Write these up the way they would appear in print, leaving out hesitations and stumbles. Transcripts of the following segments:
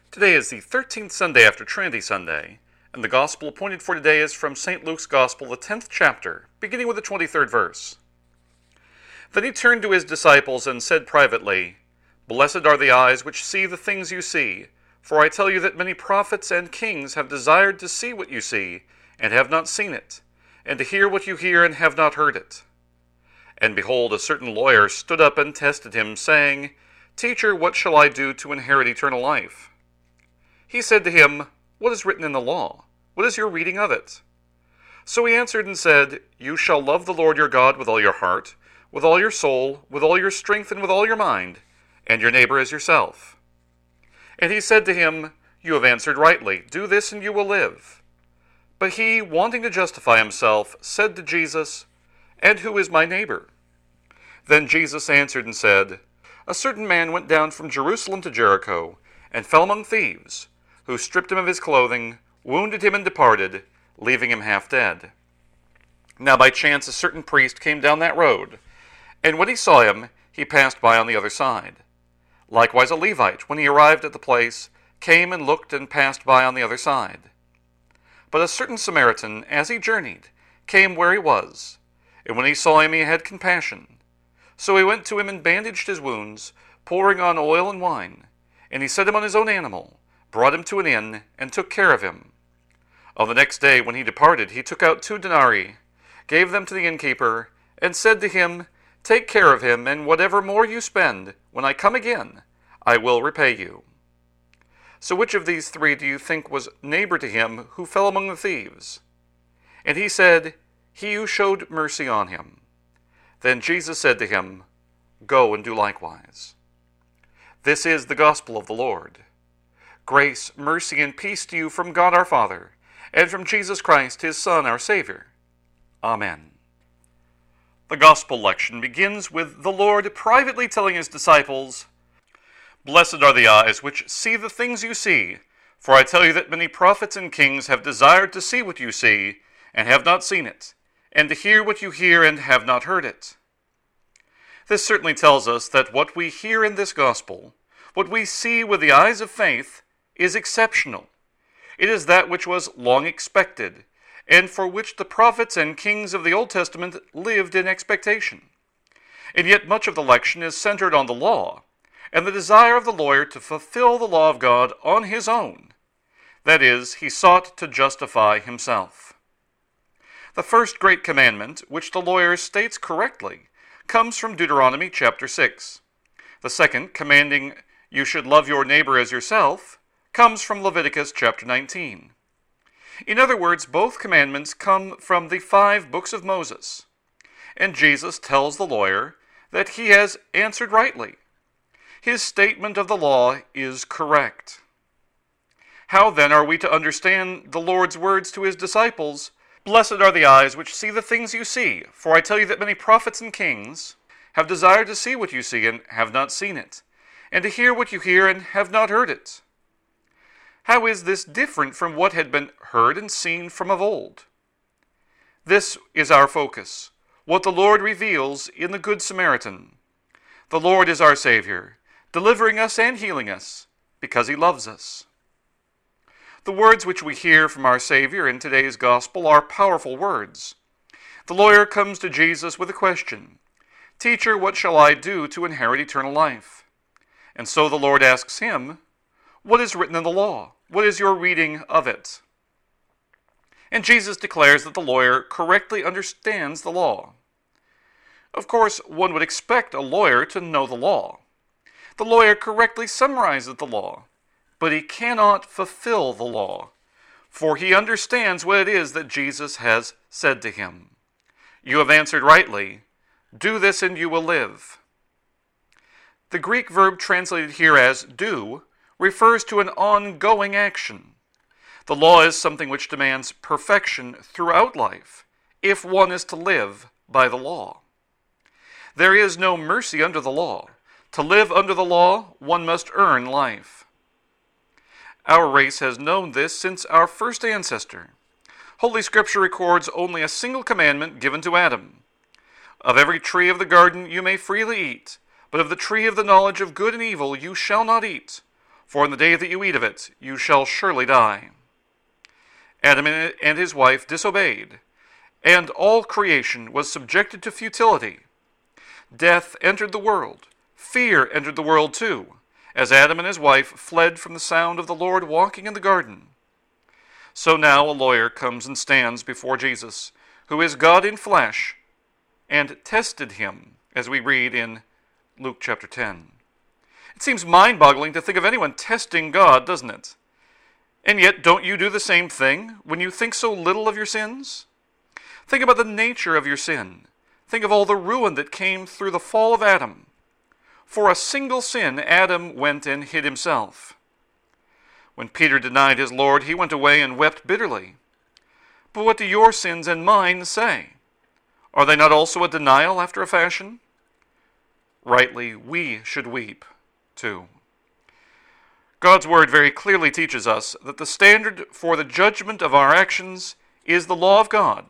Today is the 13th Sunday after Trinity Sunday, and the Gospel appointed for today is from St. Luke's Gospel, the 10th chapter, beginning with the 23rd verse. Then he turned to his disciples and said privately, "Blessed are the eyes which see the things you see, for I tell you that many prophets and kings have desired to see what you see, and have not seen it, and to hear what you hear, and have not heard it." And behold, a certain lawyer stood up and tested him, saying, "Teacher, what shall I do to inherit eternal life?" He said to him, "What is written in the law? What is your reading of it?" So he answered and said, "You shall love the Lord your God with all your heart, with all your soul, with all your strength, and with all your mind, and your neighbor as yourself." And he said to him, "You have answered rightly. Do this and you will live." But he, wanting to justify himself, said to Jesus, "And who is my neighbor?" Then Jesus answered and said, "A certain man went down from Jerusalem to Jericho, and fell among thieves, who stripped him of his clothing, wounded him, and departed, leaving him half dead. Now by chance a certain priest came down that road, and when he saw him, he passed by on the other side. Likewise a Levite, when he arrived at the place, came and looked and passed by on the other side. But a certain Samaritan, as he journeyed, came where he was, and when he saw him, he had compassion. So he went to him and bandaged his wounds, pouring on oil and wine, and he set him on his own animal, brought him to an inn, and took care of him. On the next day, when he departed, he took out 2 denarii, gave them to the innkeeper, and said to him, "Take care of him, and whatever more you spend, when I come again, I will repay you." So which of these 3 do you think was neighbor to him who fell among the thieves? And he said, "He who showed mercy on him." Then Jesus said to him, "Go and do likewise." This is the gospel of the Lord. Grace, mercy, and peace to you from God our Father, and from Jesus Christ, his Son, our Savior. Amen. The Gospel Lection begins with the Lord privately telling his disciples, "Blessed are the eyes which see the things you see, for I tell you that many prophets and kings have desired to see what you see, and have not seen it, and to hear what you hear, and have not heard it." This certainly tells us that what we hear in this Gospel, what we see with the eyes of faith, is exceptional. It is that which was long expected, and for which the prophets and kings of the Old Testament lived in expectation. And yet much of the lection is centered on the law, and the desire of the lawyer to fulfill the law of God on his own. That is, he sought to justify himself. The first great commandment, which the lawyer states correctly, comes from Deuteronomy chapter 6. The second, commanding you should love your neighbor as yourself, comes from Leviticus chapter 19. In other words, both commandments come from the 5 books of Moses. And Jesus tells the lawyer that he has answered rightly. His statement of the law is correct. How then are we to understand the Lord's words to his disciples, "Blessed are the eyes which see the things you see, for I tell you that many prophets and kings have desired to see what you see, and have not seen it, and to hear what you hear, and have not heard it"? How is this different from what had been heard and seen from of old? This is our focus, what the Lord reveals in the Good Samaritan. The Lord is our Savior, delivering us and healing us, because he loves us. The words which we hear from our Savior in today's Gospel are powerful words. The lawyer comes to Jesus with a question, "Teacher, what shall I do to inherit eternal life?" And so the Lord asks him, "What is written in the law? What is your reading of it?" And Jesus declares that the lawyer correctly understands the law. Of course, one would expect a lawyer to know the law. The lawyer correctly summarizes the law, but he cannot fulfill the law, for he understands what it is that Jesus has said to him. "You have answered rightly. Do this and you will live." The Greek verb translated here as do refers to an ongoing action. The law is something which demands perfection throughout life, if one is to live by the law. There is no mercy under the law. To live under the law, one must earn life. Our race has known this since our first ancestor. Holy Scripture records only a single commandment given to Adam. "Of every tree of the garden you may freely eat, but of the tree of the knowledge of good and evil you shall not eat. for in the day that you eat of it, you shall surely die. Adam and his wife disobeyed, and all creation was subjected to futility. Death entered the world. Fear entered the world too, as Adam and his wife fled from the sound of the Lord walking in the garden. So now a lawyer comes and stands before Jesus, who is God in flesh, and tested him, as we read in Luke chapter 10. It seems mind-boggling to think of anyone testing God, doesn't it? And yet, don't you do the same thing when you think so little of your sins? Think about the nature of your sin. Think of all the ruin that came through the fall of Adam. For a single sin, Adam went and hid himself. When Peter denied his Lord, he went away and wept bitterly. But what do your sins and mine say? Are they not also a denial after a fashion? Rightly, we should weep too. God's word very clearly teaches us that the standard for the judgment of our actions is the law of God.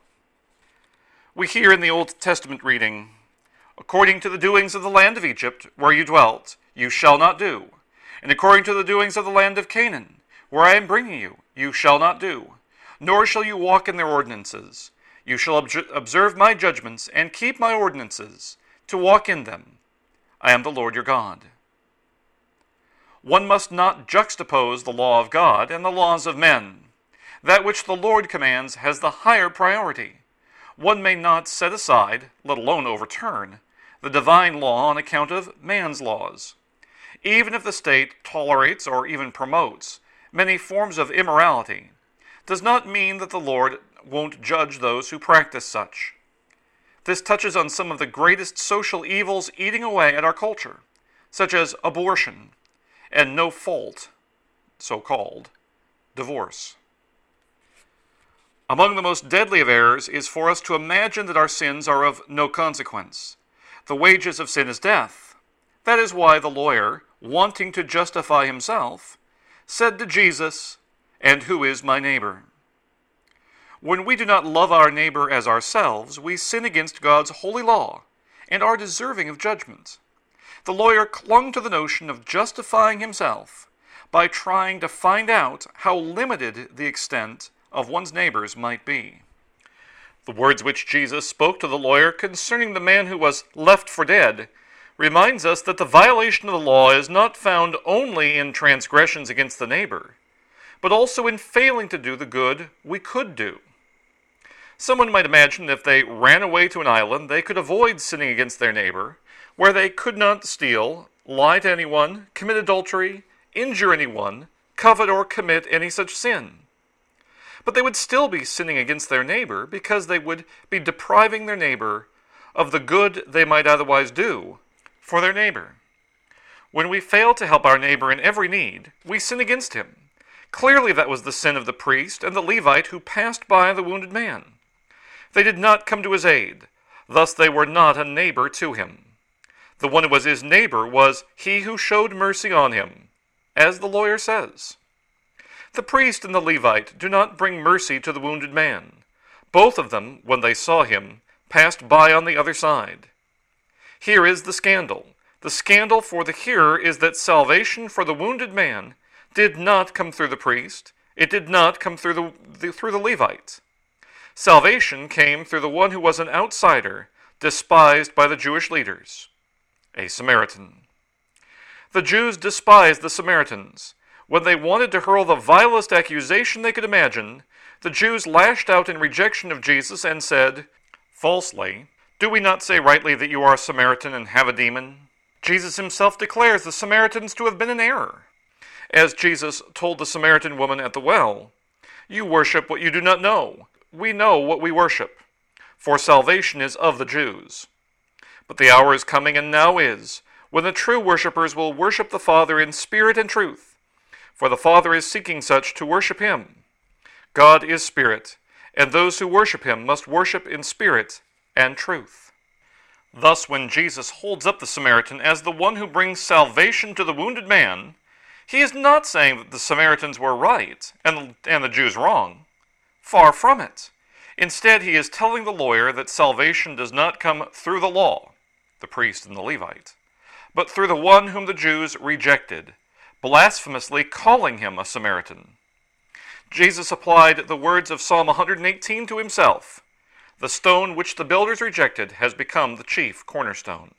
We hear in the Old Testament reading, according to the doings of the land of Egypt, where you dwelt, you shall not do. And according to the doings of the land of Canaan, where I am bringing you, you shall not do. Nor shall you walk in their ordinances. You shall observe my judgments and keep my ordinances, to walk in them. I am the Lord your God. One must not juxtapose the law of God and the laws of men. That which the Lord commands has the higher priority. One may not set aside, let alone overturn, the divine law on account of man's laws. Even if the state tolerates or even promotes many forms of immorality, does not mean that the Lord won't judge those who practice such. This touches on some of the greatest social evils eating away at our culture, such as abortion and no-fault, so-called, divorce. Among the most deadly of errors is for us to imagine that our sins are of no consequence. The wages of sin is death. That is why the lawyer, wanting to justify himself, said to Jesus, "And who is my neighbor?" When we do not love our neighbor as ourselves, we sin against God's holy law and are deserving of judgment. The lawyer clung to the notion of justifying himself by trying to find out how limited the extent of one's neighbors might be. The words which Jesus spoke to the lawyer concerning the man who was left for dead reminds us that the violation of the law is not found only in transgressions against the neighbor, but also in failing to do the good we could do. Someone might imagine if they ran away to an island, they could avoid sinning against their neighbor, where they could not steal, lie to anyone, commit adultery, injure anyone, covet or commit any such sin. But they would still be sinning against their neighbor because they would be depriving their neighbor of the good they might otherwise do for their neighbor. When we fail to help our neighbor in every need, we sin against him. Clearly that was the sin of the priest and the Levite who passed by the wounded man. They did not come to his aid, thus they were not a neighbor to him. The one who was his neighbor was he who showed mercy on him, as the lawyer says. The priest and the Levite do not bring mercy to the wounded man. Both of them, when they saw him, passed by on the other side. Here is the scandal. The scandal for the hearer is that salvation for the wounded man did not come through the priest. It did not come through the Levite. Salvation came through the one who was an outsider, despised by the Jewish leaders, a Samaritan. The Jews despised the Samaritans. When they wanted to hurl the vilest accusation they could imagine, the Jews lashed out in rejection of Jesus and said, falsely, "Do we not say rightly that you are a Samaritan and have a demon?" Jesus himself declares the Samaritans to have been in error. As Jesus told the Samaritan woman at the well, "You worship what you do not know. We know what we worship, for salvation is of the Jews. But the hour is coming, and now is, when the true worshippers will worship the Father in spirit and truth, for the Father is seeking such to worship him. God is spirit, and those who worship him must worship in spirit and truth." Thus, when Jesus holds up the Samaritan as the one who brings salvation to the wounded man, he is not saying that the Samaritans were right and the Jews wrong. Far from it. Instead, he is telling the lawyer that salvation does not come through the law, the priest and the Levite, but through the one whom the Jews rejected, blasphemously calling him a Samaritan. Jesus applied the words of Psalm 118 to himself. The stone which the builders rejected has become the chief cornerstone.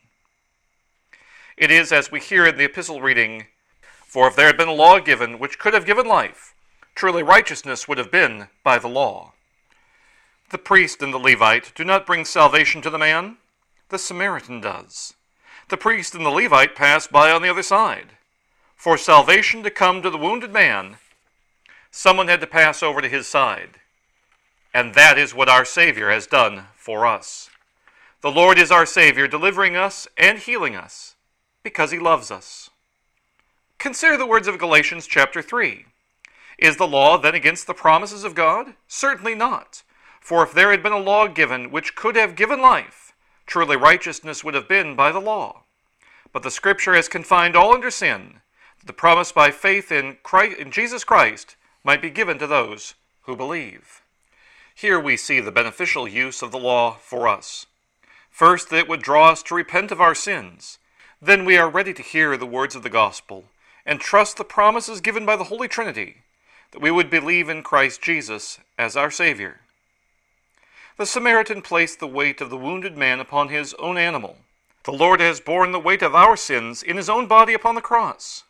It is as we hear in the epistle reading, "For if there had been a law given which could have given life, truly righteousness would have been by the law." The priest and the Levite do not bring salvation to the man. The Samaritan does. The priest and the Levite pass by on the other side. For salvation to come to the wounded man, someone had to pass over to his side. And that is what our Savior has done for us. The Lord is our Savior, delivering us and healing us because he loves us. Consider the words of Galatians chapter 3. Is the law then against the promises of God? Certainly not. For if there had been a law given which could have given life, truly righteousness would have been by the law. But the Scripture has confined all under sin, that the promise by faith in Jesus Christ might be given to those who believe. Here we see the beneficial use of the law for us. First, that it would draw us to repent of our sins. Then we are ready to hear the words of the gospel and trust the promises given by the Holy Trinity, that we would believe in Christ Jesus as our Savior. The Samaritan placed the weight of the wounded man upon his own animal. The Lord has borne the weight of our sins in his own body upon the cross.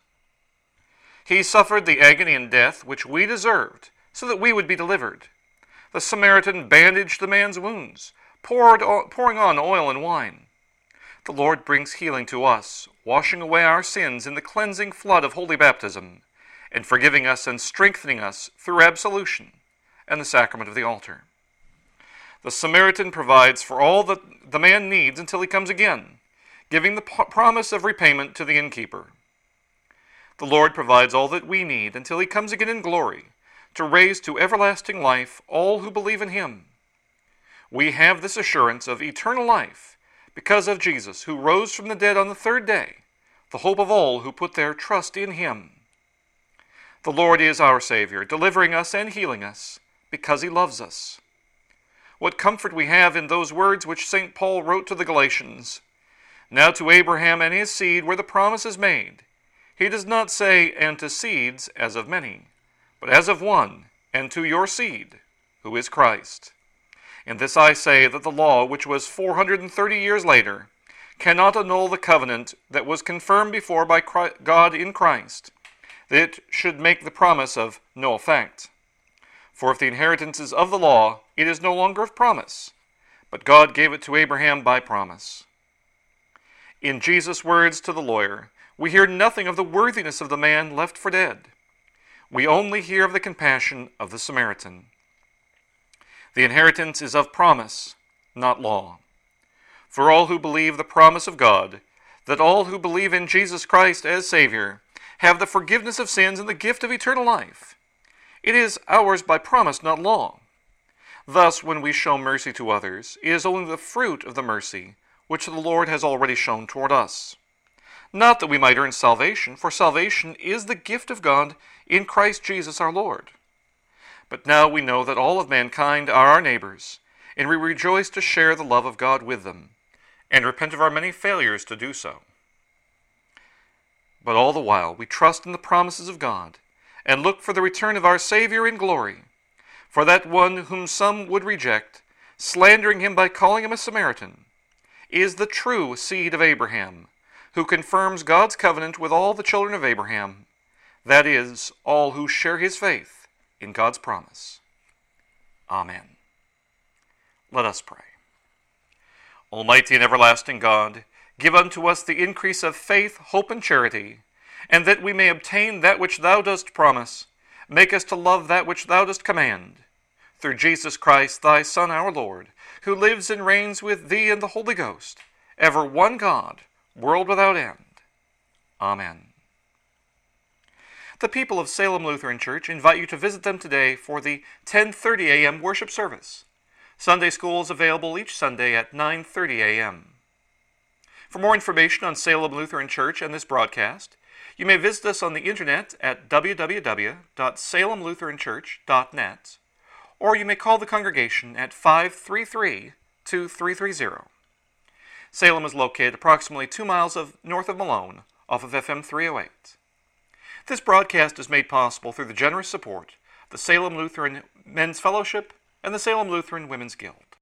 He suffered the agony and death which we deserved, so that we would be delivered. The Samaritan bandaged the man's wounds, pouring on oil and wine. The Lord brings healing to us, washing away our sins in the cleansing flood of holy baptism, and forgiving us and strengthening us through absolution and the sacrament of the altar. The Samaritan provides for all that the man needs until he comes again, giving the promise of repayment to the innkeeper. The Lord provides all that we need until he comes again in glory, to raise to everlasting life all who believe in him. We have this assurance of eternal life because of Jesus, who rose from the dead on the third day, the hope of all who put their trust in him. The Lord is our Savior, delivering us and healing us because he loves us. What comfort we have in those words which St. Paul wrote to the Galatians. Now to Abraham and his seed were the promises made. He does not say, and to seeds as of many, but as of one, and to your seed, who is Christ. In this I say that the law, which was 430 years later, cannot annul the covenant that was confirmed before by God in Christ, that it should make the promise of no effect. For if the inheritance is of the law, it is no longer of promise, but God gave it to Abraham by promise. In Jesus' words to the lawyer, we hear nothing of the worthiness of the man left for dead. We only hear of the compassion of the Samaritan. The inheritance is of promise, not law. For all who believe the promise of God, that all who believe in Jesus Christ as Savior have the forgiveness of sins and the gift of eternal life. It is ours by promise, not law. Thus, when we show mercy to others, it is only the fruit of the mercy which the Lord has already shown toward us. Not that we might earn salvation, for salvation is the gift of God in Christ Jesus our Lord. But now we know that all of mankind are our neighbors, and we rejoice to share the love of God with them, and repent of our many failures to do so. But all the while we trust in the promises of God, and look for the return of our Savior in glory. For that one whom some would reject, slandering him by calling him a Samaritan, is the true seed of Abraham, who confirms God's covenant with all the children of Abraham, that is, all who share his faith in God's promise. Amen. Let us pray. Almighty and everlasting God, give unto us the increase of faith, hope, and charity, and that we may obtain that which thou dost promise, make us to love that which thou dost command. Through Jesus Christ, thy Son, our Lord, who lives and reigns with thee and the Holy Ghost, ever one God, world without end. Amen. The people of Salem Lutheran Church invite you to visit them today for the 10:30 a.m. worship service. Sunday school is available each Sunday at 9:30 a.m. For more information on Salem Lutheran Church and this broadcast, you may visit us on the internet at www.salemlutheranchurch.net, or you may call the congregation at 533-2330. Salem is located approximately 2 miles north of Malone, off of FM 308. This broadcast is made possible through the generous support of the Salem Lutheran Men's Fellowship and the Salem Lutheran Women's Guild.